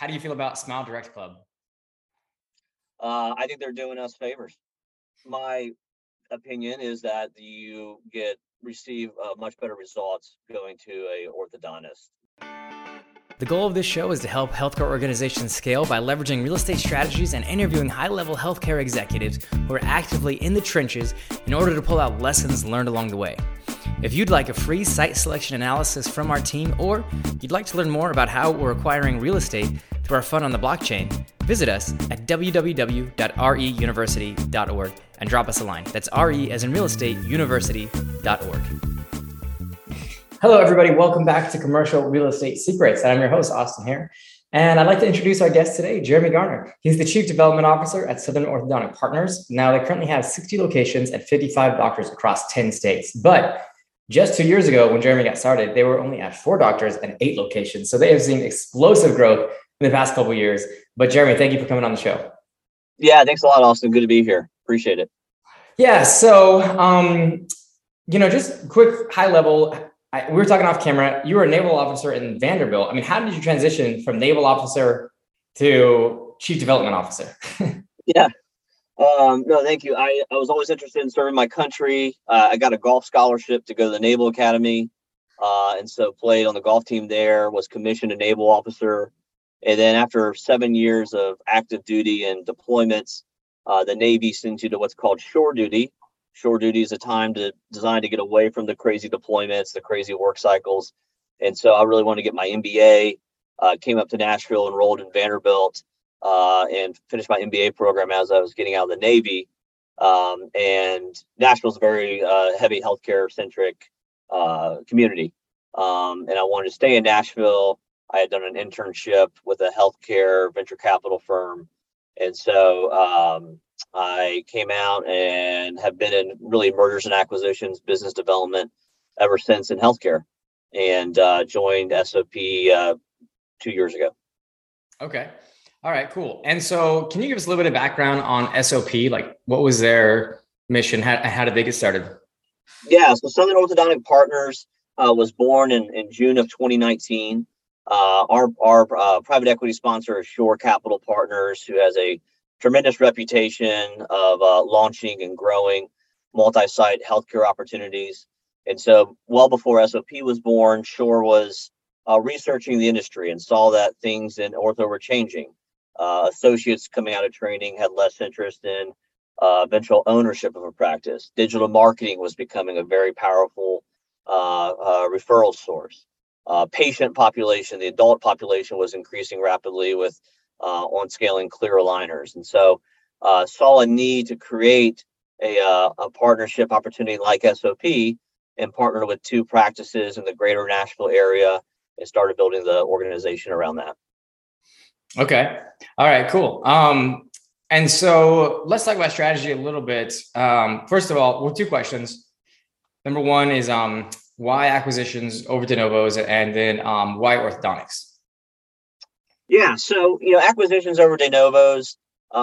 how do you feel about Smile Direct Club? I think they're doing us favors. My opinion is that you receive much better results going to a orthodontist. The goal of this show is to help healthcare organizations scale by leveraging real estate strategies and interviewing high-level healthcare executives who are actively in the trenches in order to pull out lessons learned along the way. If you'd like a free site selection analysis from our team, or you'd like to learn more about how we're acquiring real estate through our fund on the blockchain, visit us at www.reuniversity.org and drop us a line. That's RE as in real estate, university.org. Hello, everybody. Welcome back to Commercial Real Estate Secrets. I'm your host, Austin Hare. And I'd like to introduce our guest today, Jeremy Garner. He's the Chief Development Officer at Southern Orthodontic Partners. Now, they currently have 60 locations and 55 doctors across 10 states. But just 2 years ago, when Jeremy got started, they were only at 4 doctors and 8 locations. So they have seen explosive growth in the past couple of years. But Jeremy, thank you for coming on the show. Yeah, thanks a lot, Austin. Good to be here. Appreciate it. Yeah. So, just quick high level. We were talking off camera. You were a naval officer in Vanderbilt. I mean, how did you transition from naval officer to chief development officer? Yeah. No, thank you. I was always interested in serving my country. I got a golf scholarship to go to the Naval Academy. And so played on the golf team there, was commissioned a naval officer. And then after 7 years of active duty and deployments, the Navy sends you to what's called shore duty. Shore duty is a time designed to get away from the crazy deployments, the crazy work cycles. And so I really wanted to get my MBA, came up to Nashville, enrolled in Vanderbilt, and finished my MBA program as I was getting out of the Navy. And Nashville's a very heavy healthcare centric community. And I wanted to stay in Nashville. I had done an internship with a healthcare venture capital firm. And so I came out and have been in really mergers and acquisitions, business development ever since in healthcare, and joined SOP 2 years ago. Okay. All right, cool. And so can you give us a little bit of background on SOP? Like, what was their mission? How did they get started? Yeah, so Southern Orthodontic Partners was born in June of 2019. Our private equity sponsor is Shore Capital Partners, who has a tremendous reputation of launching and growing multi-site healthcare opportunities. And so well before SOP was born, Shore was researching the industry and saw that things in ortho were changing. Associates coming out of training had less interest in eventual ownership of a practice. Digital marketing was becoming a very powerful referral source. Patient population, the adult population, was increasing rapidly with on scaling clear aligners. And so saw a need to create a partnership opportunity like SOP and partner with 2 practices in the greater Nashville area and started building the organization around that. Okay. All right, cool. And so let's talk about strategy a little bit. First of all, 2 questions. Number 1 is why acquisitions over de novos, and then why orthodontics? Yeah, so acquisitions over de novos.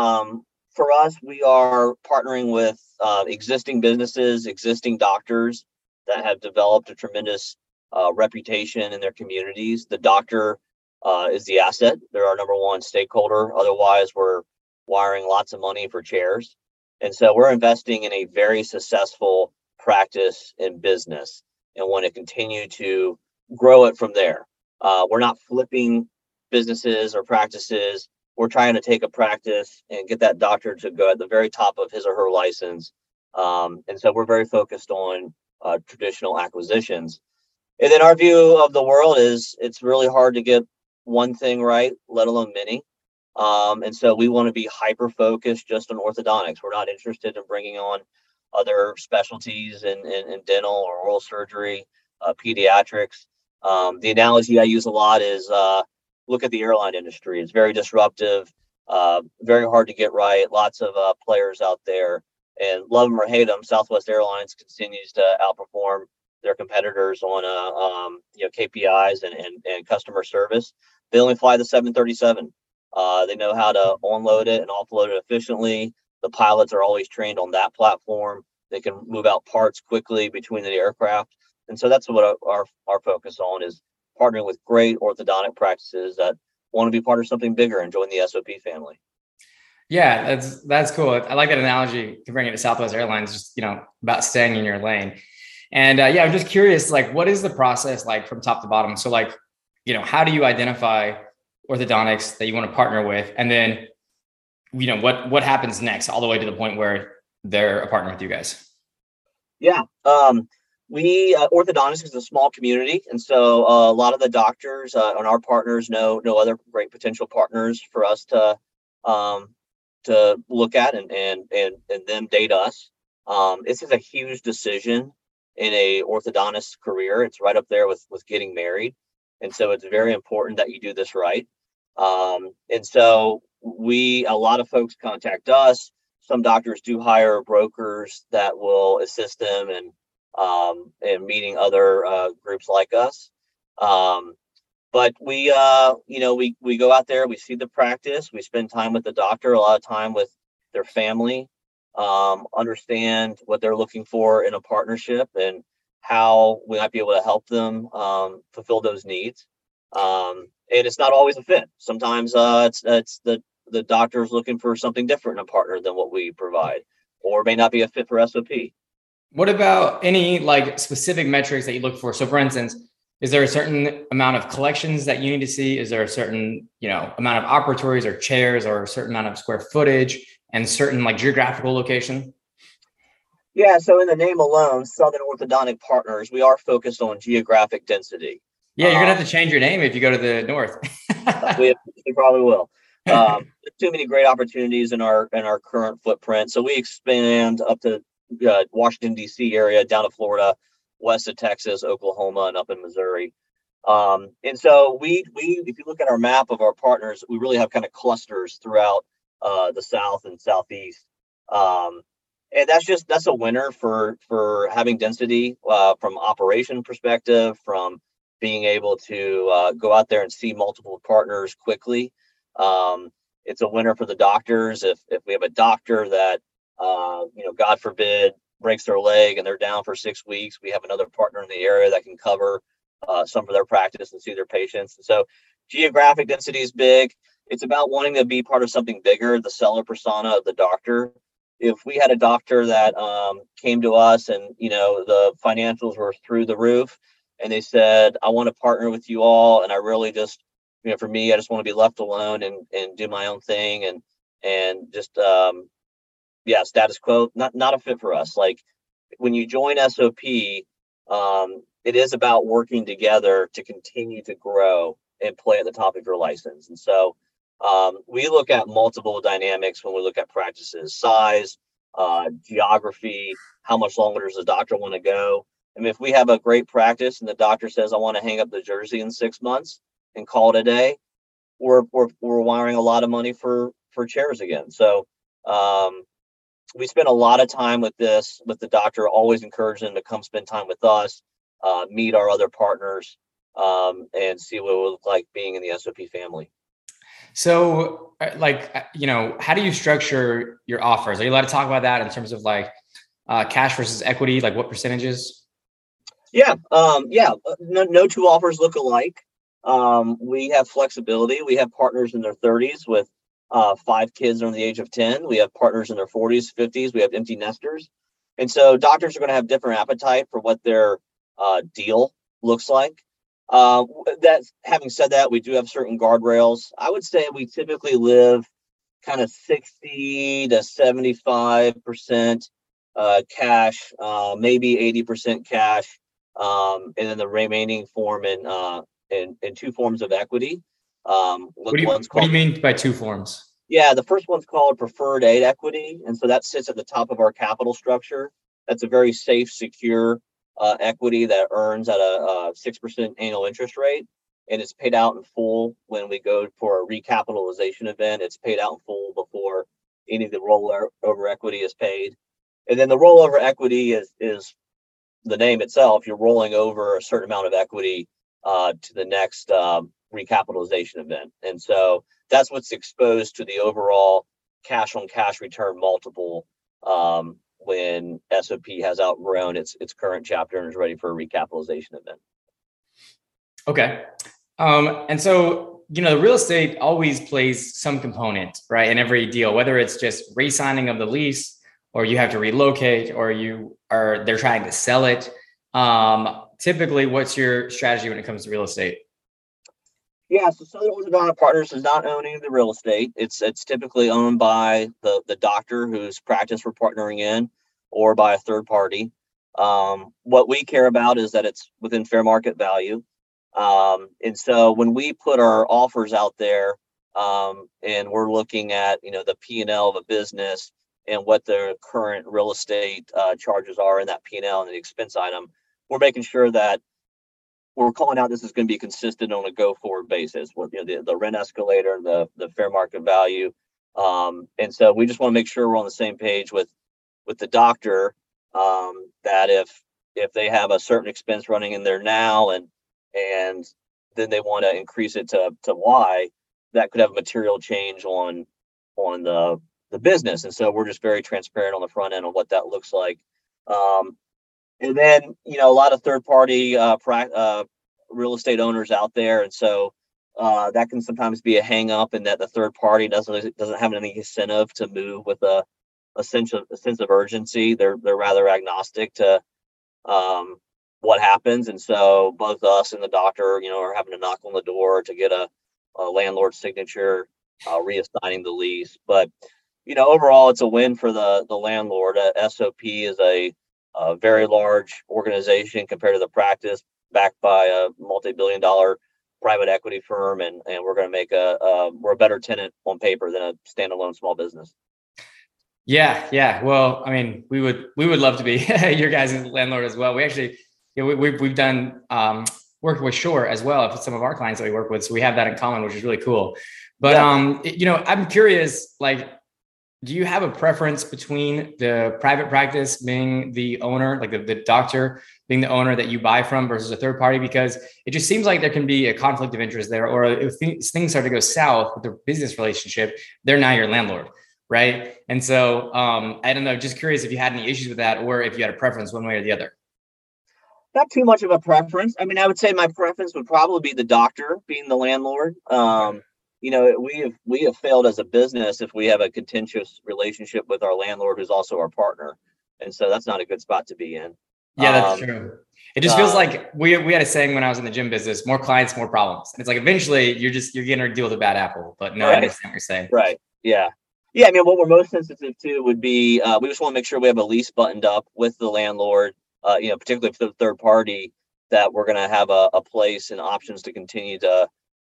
For us, we are partnering with existing businesses, existing doctors that have developed a tremendous reputation in their communities. The doctor is the asset; they're our number 1 stakeholder. Otherwise, we're wiring lots of money for chairs, and so we're investing in a very successful practice and business, and want to continue to grow it from there. We're not flipping businesses or practices. We're trying to take a practice and get that doctor to go at the very top of his or her license. And so we're very focused on traditional acquisitions. And then our view of the world is it's really hard to get one thing right, let alone many. And so we want to be hyper focused just on orthodontics. We're not interested in bringing on other specialties in dental or oral surgery, pediatrics. The analogy I use a lot is look at the airline industry. It's very disruptive, very hard to get right. Lots of players out there, and love them or hate them, Southwest Airlines continues to outperform their competitors on KPIs and customer service. They only fly the 737. They know how to onload it and offload it efficiently. The pilots are always trained on that platform. They can move out parts quickly between the aircraft. And so that's what our focus on is, partnering with great orthodontic practices that want to be part of something bigger and join the SOP family. Yeah, that's cool. I like that analogy comparing it to Southwest Airlines, just, about staying in your lane. And yeah, I'm just curious, like, what is the process like from top to bottom? So like, how do you identify orthodontics that you want to partner with? And then, what happens next all the way to the point where they're a partner with you guys? Yeah. We orthodontics is a small community, and so a lot of the doctors and our partners know other great potential partners for us to look at and them date us. This is a huge decision in a orthodontist career. It's right up there with getting married, and so it's very important that you do this right. And so a lot of folks contact us. Some doctors do hire brokers that will assist them and meeting other groups like us. But we go out there, we see the practice, we spend time with the doctor, a lot of time with their family, understand what they're looking for in a partnership and how we might be able to help them fulfill those needs. And it's not always a fit. Sometimes it's the doctor's looking for something different in a partner than what we provide, or may not be a fit for SOP. What about any like specific metrics that you look for? So for instance, is there a certain amount of collections that you need to see? Is there a certain, amount of operatories or chairs or a certain amount of square footage and certain like geographical location? Yeah. So in the name alone, Southern Orthodontic Partners, we are focused on geographic density. Yeah. You're going to have to change your name if you go to the north. we probably will. Too many great opportunities in our current footprint. So we expand up to Washington, D.C. area, down to Florida, west of Texas, Oklahoma, and up in Missouri. And so we if you look at our map of our partners, we really have kind of clusters throughout the South and Southeast. And that's a winner for having density from operation perspective, from being able to go out there and see multiple partners quickly. It's a winner for the doctors. If we have a doctor that, God forbid, breaks their leg and they're down for 6 weeks, we have another partner in the area that can cover some for their practice and see their patients. And so geographic density is big. It's about wanting to be part of something bigger, the seller persona of the doctor. If we had a doctor that came to us and, the financials were through the roof and they said, I want to partner with you all, and I really just, for me, I just want to be left alone and do my own thing and just status quo, not a fit for us. Like when you join SOP, it is about working together to continue to grow and play at the top of your license. And so we look at multiple dynamics when we look at practices: size, geography, how much longer does the doctor want to go. I mean, if we have a great practice and the doctor says, I want to hang up the jersey in 6 months and call it a day, we're wiring a lot of money for chairs again. So we spend a lot of time with the doctor, always encourage them to come spend time with us, meet our other partners, and see what it would look like being in the SOP family. So how do you structure your offers? Are you allowed to talk about that in terms of like cash versus equity? Like what percentages? Yeah. No two offers look alike. We have flexibility. We have partners in their 30s with 5 kids under the age of 10. We have partners in their 40s, 50s. We have empty nesters. And so doctors are going to have different appetite for what their deal looks like. Having said that, we do have certain guardrails. I would say we typically live kind of 60 to 75% cash, maybe 80% cash, and then the remaining form in 2 forms of equity. What do you mean by 2 forms? Yeah, the first one's called preferred aid equity, and so that sits at the top of our capital structure. That's a very safe, secure equity that earns at a 6% annual interest rate, and it's paid out in full when we go for a recapitalization event. It's paid out in full before any of the rollover equity is paid. And then the rollover equity is the name itself. You're rolling over a certain amount of equity to the next recapitalization event. And so that's what's exposed to the overall cash on cash return multiple when SOP has outgrown its current chapter and is ready for a recapitalization event. Okay. And so the real estate always plays some component, right, in every deal, whether it's just re-signing of the lease or you have to relocate or they're trying to sell it. Typically, what's your strategy when it comes to real estate? Yeah, so Southern Orthodontic Partners does not own any of the real estate. It's typically owned by the doctor whose practice we're partnering in, or by a third party. What we care about is that it's within fair market value. And so when we put our offers out there, and we're looking at the P&L of a business and what their current real estate charges are in that P&L and the expense item, we're making sure that we're calling out this is going to be consistent on a go-forward basis with the rent escalator, the fair market value, and so we just want to make sure we're on the same page with the doctor, that if they have a certain expense running in there now and then they want to increase it to Y, that could have a material change on the business, and so we're just very transparent on the front end on what that looks like. And then, a lot of third-party real estate owners out there, and so that can sometimes be a hang-up in that the third party doesn't have any incentive to move with a sense of urgency. They're rather agnostic to what happens, and so both us and the doctor, are having to knock on the door to get a landlord signature, reassigning the lease. But overall, it's a win for the landlord. SOP is a very large organization compared to the practice, backed by a multi-billion-dollar private equity firm, and we're going to make we're a better tenant on paper than a standalone small business. Yeah. Well, I mean, we would love to be your guys' landlord as well. We actually, we've done work with Shore as well for some of our clients that we work with, so we have that in common, which is really cool. But I'm curious, like, do you have a preference between the private practice being the owner, like the doctor being the owner that you buy from, versus a third party? Because it just seems like there can be a conflict of interest there, or if things start to go south with the business relationship, they're now your landlord, right? And so I don't know, just curious if you had any issues with that, or if you had a preference one way or the other. Not too much of a preference. I mean, I would say my preference would probably be the doctor being the landlord. We have failed as a business if we have a contentious relationship with our landlord, who's also our partner, and so that's not a good spot to be in. Yeah, that's true. It just feels like we had a saying when I was in the gym business: more clients, more problems. And it's like eventually you're going to deal with a bad apple. But no, right. I understand what you're saying. Right. Yeah. I mean, what we're most sensitive to would be we just want to make sure we have a lease buttoned up with the landlord, particularly for the third party, that we're going to have a place and options to continue to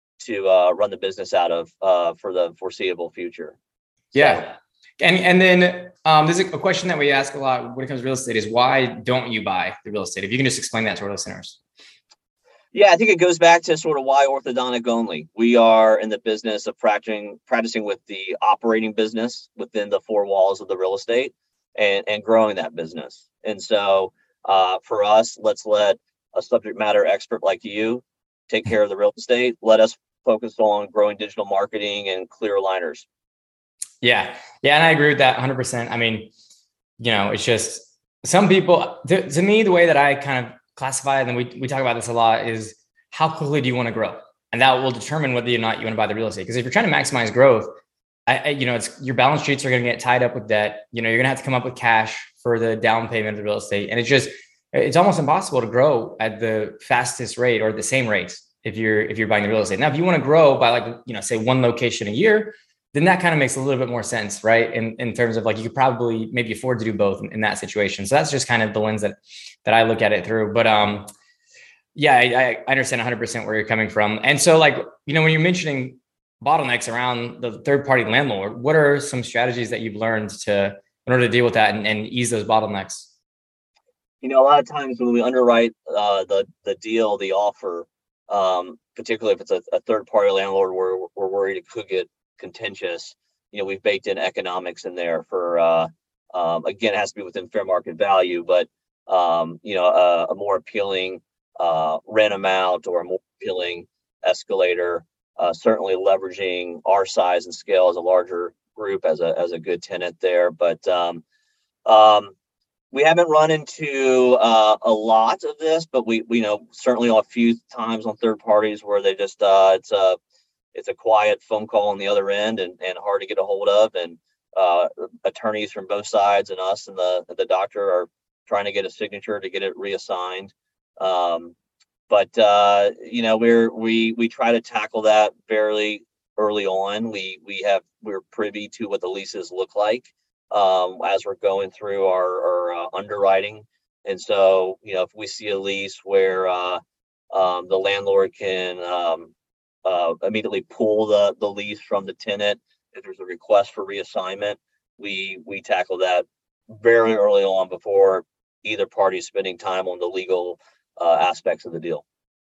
run the business out of for the foreseeable future. Yeah. And then there's a question that we ask a lot when it comes to real estate is, why don't you buy the real estate? If you can just explain that to our listeners. Yeah, I think it goes back to sort of why orthodontic only. We are in the business of practicing with the operating business within the four walls of the real estate and growing that business. And so for us, let's let a subject matter expert like you take care of the real estate. Let us focus on growing digital marketing and clear aligners. Yeah. And I agree with that 100%. I mean, it's just some people, to me, the way that I kind of classify it, and we talk about this a lot, is how quickly do you want to grow? And that will determine whether or not you want to buy the real estate. Because if you're trying to maximize growth, it's your balance sheets are going to get tied up with debt. You're going to have to come up with cash for the down payment of the real estate. And it's almost impossible to grow at the fastest rate or the same rate if you're buying the real estate. Now, if you want to grow by say one location a year, then that kind of makes a little bit more sense, right? In terms of you could probably maybe afford to do both in that situation. So that's just kind of the lens that I look at it through. But I understand 100% where you're coming from. And so when you're mentioning bottlenecks around the third party landlord, what are some strategies that you've learned in order to deal with that and ease those bottlenecks? A lot of times when we underwrite the deal, the offer, particularly if it's a third party landlord, we're worried it could get contentious. We've baked in economics in there for again, it has to be within fair market value, but a more appealing rent amount or a more appealing escalator, certainly leveraging our size and scale as a larger group as a good tenant there. But we haven't run into a lot of this, but we certainly a few times on third parties where they just it's a quiet phone call on the other end, and hard to get a hold of. And attorneys from both sides and us and the doctor are trying to get a signature to get it reassigned. But we try to tackle that fairly early on. We're privy to what the leases look like as we're going through our underwriting. And so, if we see a lease where the landlord can immediately pull the lease from the tenant, if there's a request for reassignment, we tackle that very early on before either party is spending time on the legal aspects of the deal.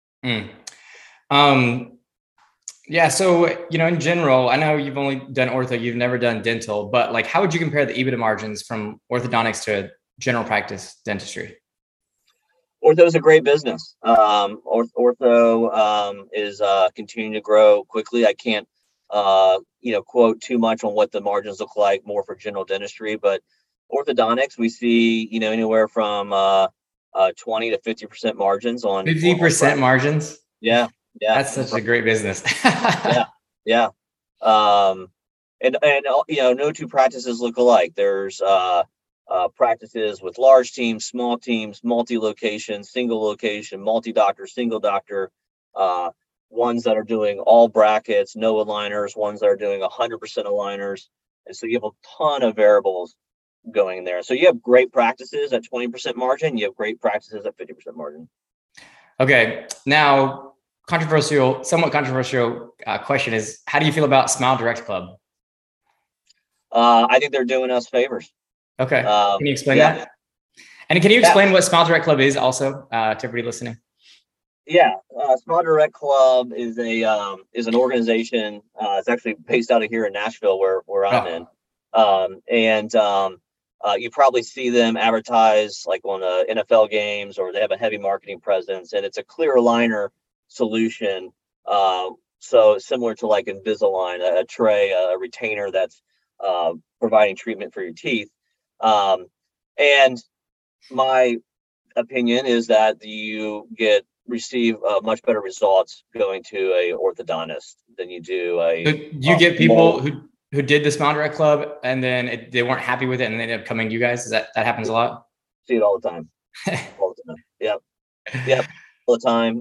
Yeah. So, in general, I know you've only done ortho, you've never done dental, but like, how would you compare the EBITDA margins from orthodontics to general practice dentistry? Ortho is a great business. Ortho is continuing to grow quickly. I can't, quote too much on what the margins look like more for general dentistry, but orthodontics, we see, anywhere from 20 to 50% margins on 50% margins. Yeah. That's such a great business. Yeah. And no two practices look alike. There's practices with large teams, small teams, multi-location, single location, multi-doctor, single doctor, ones that are doing all brackets, no aligners, ones that are doing 100% aligners. And so you have a ton of variables going in there. So you have great practices at 20% margin. You have great practices at 50% margin. Okay. Now, somewhat controversial question is, how do you feel about Smile Direct Club? I think they're doing us favors. Okay. Can you explain that? And can you explain what Smile Direct Club is also to everybody listening? Yeah. Smile Direct Club is an organization. It's actually based out of here in Nashville where I'm in. You probably see them advertise like on NFL games, or they have a heavy marketing presence, and it's a clear aligner solution. So similar to like Invisalign, a tray, a retainer that's providing treatment for your teeth. And my opinion is that you receive much better results going to a orthodontist than you do you get people who did the Smile Direct Club and then they weren't happy with it and they ended up coming to you guys. That happens a lot? See it all the time. All the time. Yep. All the time.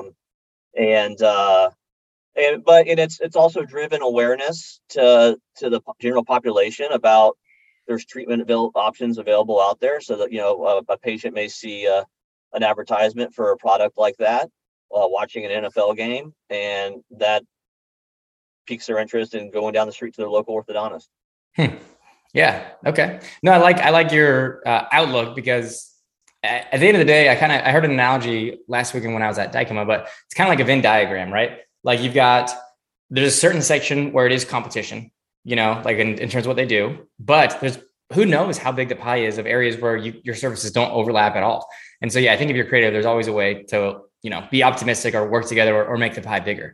But it's also driven awareness to the general population about there's treatment options available out there, so that a patient may see an advertisement for a product like that while watching an NFL game, and that piques their interest in going down the street to their local orthodontist. Yeah. Okay. No, I like your outlook, because at the end of the day, I heard an analogy last weekend when I was at Dykema, but it's kind of like a Venn diagram, right? Like there's a certain section where it is competition, like in terms of what they do, but who knows how big the pie is of areas where your services don't overlap at all. And so, yeah, I think if you're creative, there's always a way to, be optimistic or work together or make the pie bigger.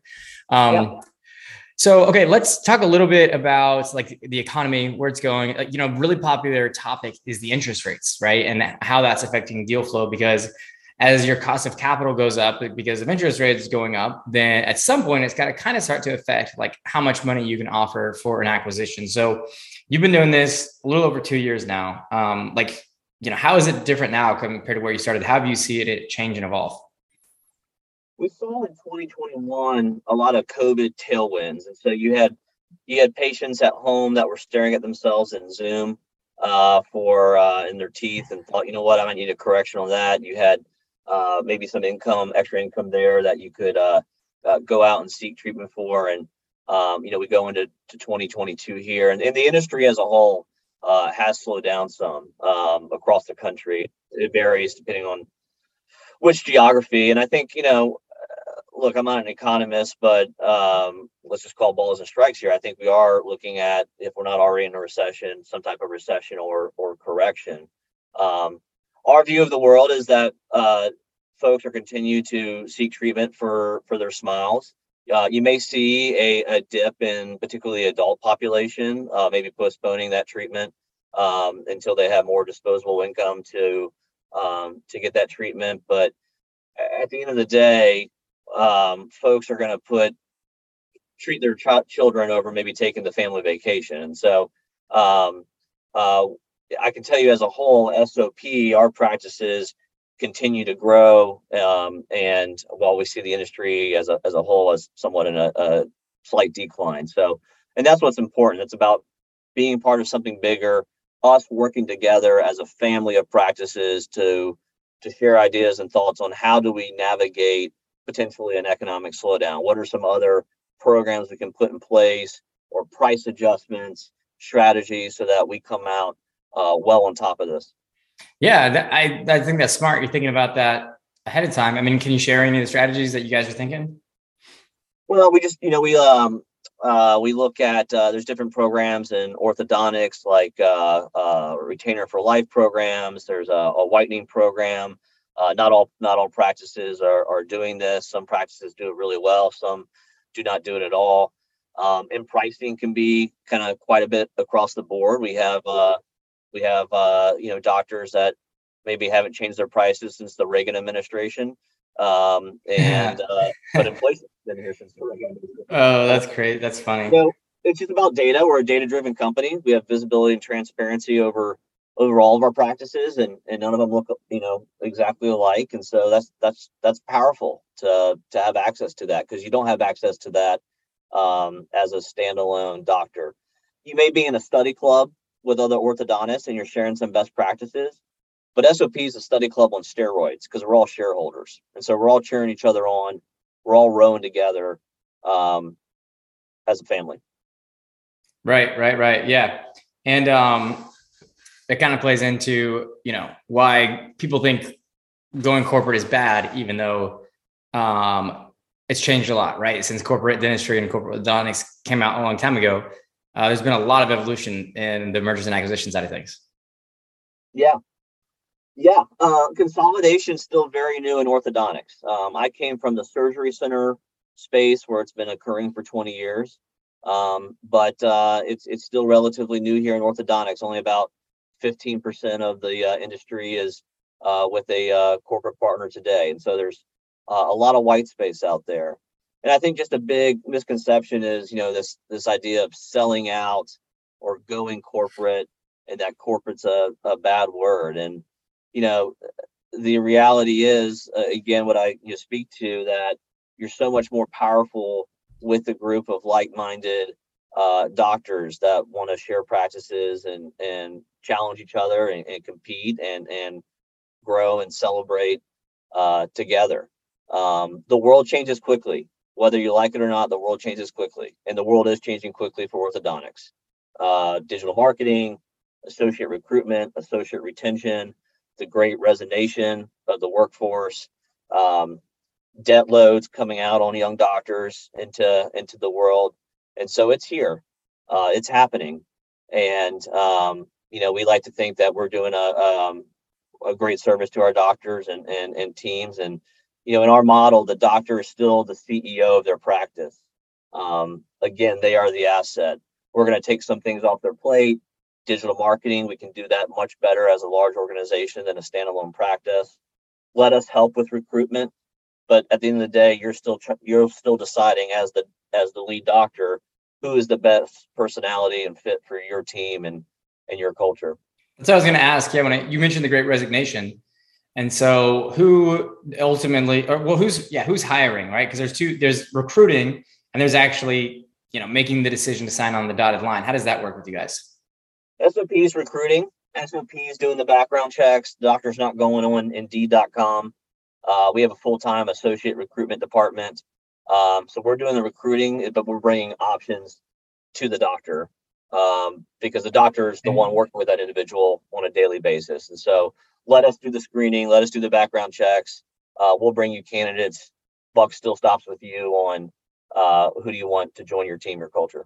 So, okay, let's talk a little bit about like the economy, where it's going. Really popular topic is the interest rates, right? And how that's affecting deal flow, because as your cost of capital goes up because of interest rates going up, then at some point it's got to kind of start to affect like how much money you can offer for an acquisition. So you've been doing this a little over 2 years now. How is it different now compared to where you started? How have you seen it change and evolve? We saw in 2021 a lot of COVID tailwinds, and so you had patients at home that were staring at themselves in Zoom in their teeth, and thought, what, I might need a correction on that. You had maybe some extra income there that you could go out and seek treatment for, and we go into 2022 here, and the industry as a whole has slowed down some across the country. It varies depending on which geography, and I think look, I'm not an economist, but let's just call balls and strikes here. I think we are looking at, if we're not already in a recession, some type of recession or correction. Our view of the world is that folks are continue to seek treatment for their smiles. You may see a dip in particularly adult population, maybe postponing that treatment until they have more disposable income to get that treatment. But at the end of the day, folks are going to put treat their children over maybe taking the family vacation. And so um, I can tell you as a whole, SOP, our practices continue to grow. And while we see the industry as a whole as somewhat in a slight decline. So, and that's what's important. It's about being part of something bigger, us working together as a family of practices to share ideas and thoughts on how do we navigate potentially an economic slowdown. What are some other programs we can put in place, or price adjustments, strategies, so that we come out well on top of this? Yeah, I think that's smart. You're thinking about that ahead of time. I mean, can you share any of the strategies that you guys are thinking? Well, we just, we look at there's different programs in orthodontics, like retainer for life programs. There's a whitening program. Not all practices are doing this. Some practices do it really well. Some do not do it at all. And pricing can be kind of quite a bit across the board. We have doctors that maybe haven't changed their prices since the Reagan administration. But inflation's been here since the Reagan administration. Oh, that's great. That's funny. So it's just about data. We're a data-driven company. We have visibility and transparency over all of our practices, and none of them look exactly alike. And so that's powerful to have access to that, because you don't have access to that as a standalone doctor. You may be in a study club with other orthodontists and you're sharing some best practices, but SOP is a study club on steroids, because we're all shareholders, and so we're all cheering each other on. We're all rowing together as a family. Right. Yeah. And that kind of plays into, why people think going corporate is bad, even though it's changed a lot, right? Since corporate dentistry and corporate orthodontics came out a long time ago, there's been a lot of evolution in the mergers and acquisition side of things. Yeah. Consolidation is still very new in orthodontics. I came from the surgery center space, where it's been occurring for 20 years. But it's still relatively new here in orthodontics. Only about 15% of the industry is with a corporate partner today. And so there's a lot of white space out there. And I think just a big misconception is, this idea of selling out or going corporate, and that corporate's a bad word. And, the reality is, again, what I speak to, that you're so much more powerful with a group of like-minded doctors that want to share practices and challenge each other and compete and grow and celebrate together. The world changes quickly, whether you like it or not. The world changes quickly, and the world is changing quickly for orthodontics. Digital marketing, associate recruitment, associate retention, the great resignation of the workforce, debt loads coming out on young doctors into the world. And so it's here, it's happening. And, we like to think that we're doing a great service to our doctors and teams. And, in our model, the doctor is still the CEO of their practice. Again, they are the asset. We're going to take some things off their plate. Digital marketing, we can do that much better as a large organization than a standalone practice. Let us help with recruitment. But at the end of the day, you're still deciding as the lead doctor who is the best personality and fit for your team and your culture. So I was going to ask, when you mentioned the Great Resignation, and so who ultimately, who's hiring, right? Because there's recruiting, and there's actually making the decision to sign on the dotted line. How does that work with you guys? SOP is recruiting. SOP is doing the background checks. The doctor's not going on Indeed.com. We have a full-time associate recruitment department. So we're doing the recruiting, but we're bringing options to the doctor because the doctor is the one working with that individual on a daily basis. And so let us do the screening. Let us do the background checks. We'll bring you candidates. Buck still stops with you on who do you want to join your team, your culture.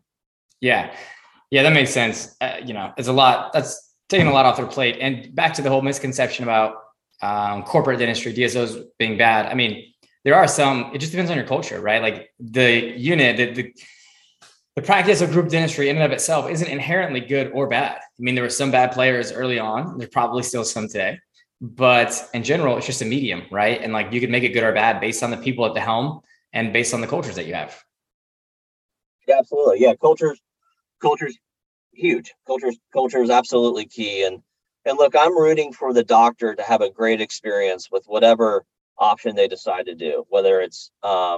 Yeah, that makes sense. It's a lot. That's taking a lot off their plate. And back to the whole misconception about corporate dentistry, DSOs being bad. I mean, there are some, it just depends on your culture, right? Like the unit, the practice of group dentistry in and of itself isn't inherently good or bad. I mean, there were some bad players early on. There's probably still some today, but in general, it's just a medium, right? And like you could make it good or bad based on the people at the helm and based on the cultures that you have. Yeah, absolutely. Yeah, culture's huge. Culture is absolutely key. And look, I'm rooting for the doctor to have a great experience with whatever option they decide to do, whether it's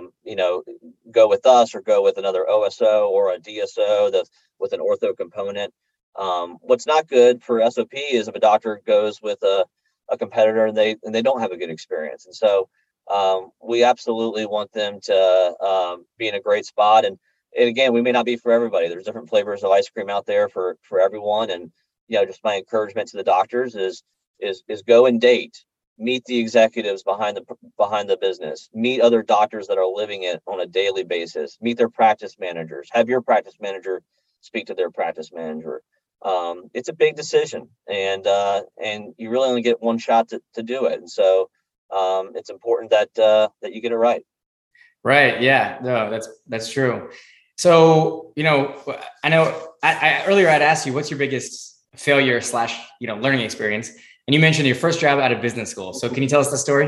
go with us or go with another OSO or a DSO with an ortho component. What's not good for SOP is if a doctor goes with a competitor and they don't have a good experience. And so we absolutely want them to be in a great spot. And again, we may not be for everybody. There's different flavors of ice cream out there for everyone. And just my encouragement to the doctors is go and date, meet the executives behind the business, meet other doctors that are living it on a daily basis, meet their practice managers, have your practice manager speak to their practice manager. It's a big decision, and you really only get one shot to do it. And so it's important that you get it right. Right. Yeah. No, that's true. So, I know I earlier I'd asked you, what's your biggest failure / learning experience? And you mentioned your first job out of business school. So can you tell us the story?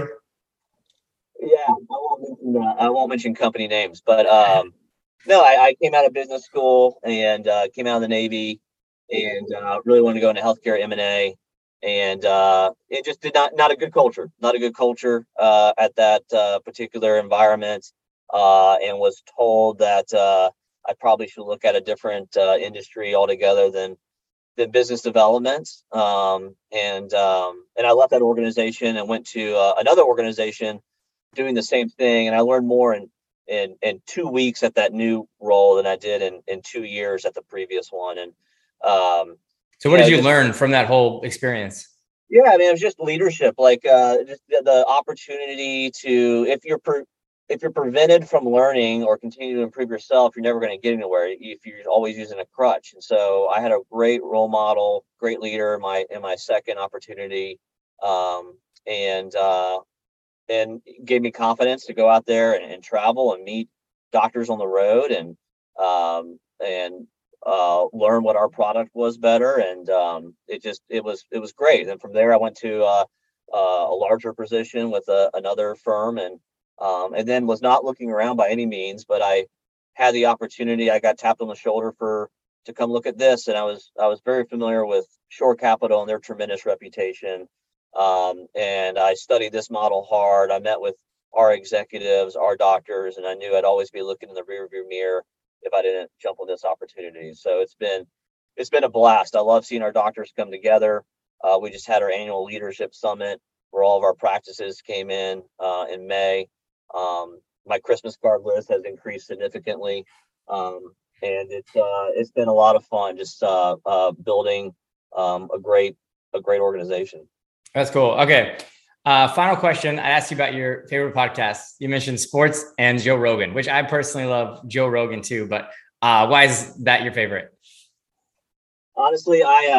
Yeah, I won't mention company names, but no, I came out of business school and came out of the Navy and really wanted to go into healthcare M&A. And it just not a good culture, at that particular environment, and was told that I probably should look at a different industry altogether than business development. And I left that organization and went to another organization doing the same thing. And I learned more in 2 weeks at that new role than I did in 2 years at the previous one. And so what did you learn from that whole experience? Yeah, I mean, it was just leadership, like just the opportunity to, if you're prevented from learning or continue to improve yourself, you're never going to get anywhere if you're always using a crutch. And so I had a great role model, great leader in my second opportunity, and gave me confidence to go out there and travel and meet doctors on the road and learn what our product was better. And it was great. And from there, I went to a larger position with another firm, and then was not looking around by any means, but I had the opportunity. I got tapped on the shoulder to come look at this, and I was very familiar with Shore Capital and their tremendous reputation. And I studied this model hard. I met with our executives, our doctors, and I knew I'd always be looking in the rearview mirror if I didn't jump on this opportunity. So it's been a blast. I love seeing our doctors come together. We just had our annual leadership summit where all of our practices came in May. My Christmas card list has increased significantly, and it's been a lot of fun just building a great organization. That's cool. Okay. Final question. I asked you about your favorite podcasts. You mentioned sports and Joe Rogan, which I personally love Joe Rogan too, but why is that your favorite? Honestly,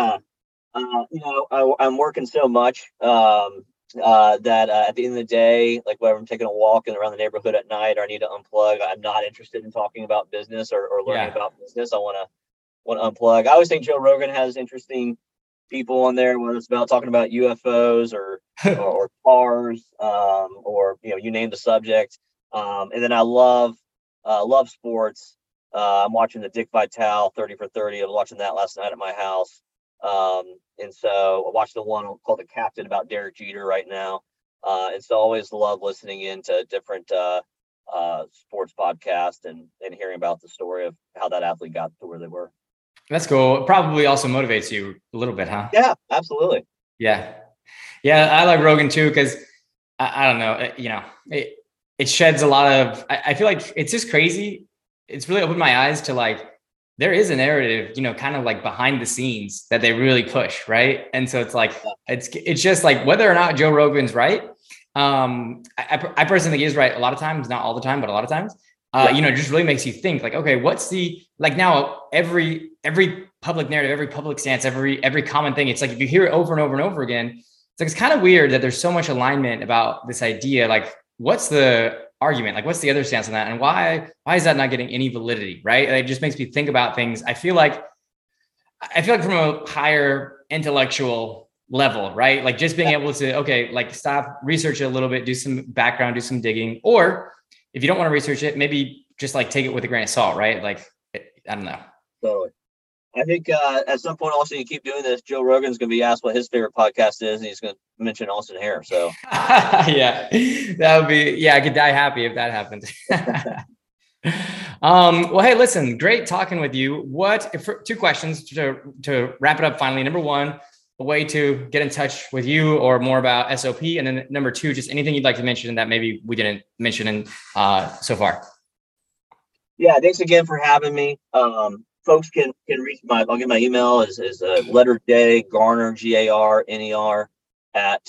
I'm working so much that at the end of the day, like whenever I'm taking a walk and around the neighborhood at night, or I need to unplug, I'm not interested in talking about business or learning about business. I want to unplug. I always think Joe Rogan has interesting people on there, whether it's about talking about UFOs or cars, or you name the subject. And then I love sports. I'm watching the Dick Vitale 30 for 30. I was watching that last night at my house. And so I watched the one called The Captain about Derek Jeter right now. And so I always love listening into different sports podcasts and hearing about the story of how that athlete got to where they were. That's cool. It probably also motivates you a little bit, huh? Yeah, absolutely. Yeah. I like Rogan too, because I don't know, it sheds a lot of, I feel like it's just crazy. It's really opened my eyes to like, there is a narrative, kind of like behind the scenes that they really push. Right. And so it's like, it's just like whether or not Joe Rogan's right. I personally think he is right a lot of times, not all the time, but a lot of times. It just really makes you think like, okay, what's the, like now every public narrative, every public stance, every common thing. It's like, if you hear it over and over and over again, it's like, it's kind of weird that there's so much alignment about this idea. Like, what's the argument? Like, what's the other stance on that? And why is that not getting any validity? Right. It just makes me think about things. I feel like from a higher intellectual level, right? Like just being able to, okay, like stop, research it a little bit, do some background, do some digging, or if you don't want to research it, maybe just like take it with a grain of salt, right? Like I don't know. Totally. I think at some point, also, you keep doing this, Joe Rogan's going to be asked what his favorite podcast is, and he's going to mention Austin Hare. So, yeah, that would be, yeah, I could die happy if that happened. Well, hey, listen, great talking with you. Two questions to wrap it up finally. Number one, a way to get in touch with you or more about SOP. And then number two, just anything you'd like to mention that maybe we didn't mention so far. Yeah, thanks again for having me. Folks can reach I'll give my email is letter J Garner, GARNER at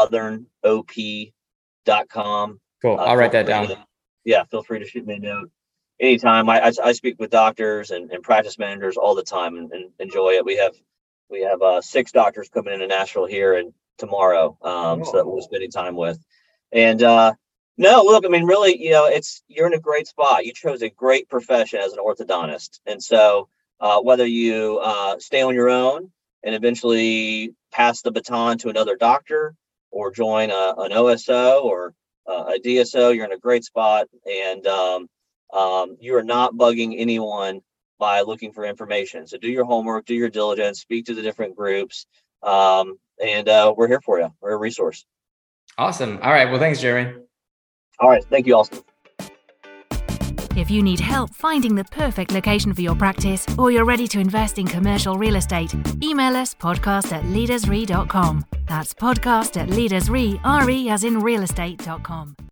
southernop.com. Cool. I'll write that down. Feel free to shoot me a note anytime. I speak with doctors and practice managers all the time and enjoy it. We have 6 doctors coming into Nashville here and tomorrow. So that we're spending time with. And no, look, I mean, really, you're in a great spot. You chose a great profession as an orthodontist. And so whether you stay on your own and eventually pass the baton to another doctor or join an OSO or a DSO, you're in a great spot. And you are not bugging anyone by looking for information. So do your homework, do your diligence, speak to the different groups. And we're here for you. We're a resource. Awesome. All right. Well, thanks, Jeremy. All right. Thank you, Austin. If you need help finding the perfect location for your practice or you're ready to invest in commercial real estate, email us podcast@leadersre.com. That's podcast@leadersre, R-E as in realestate.com.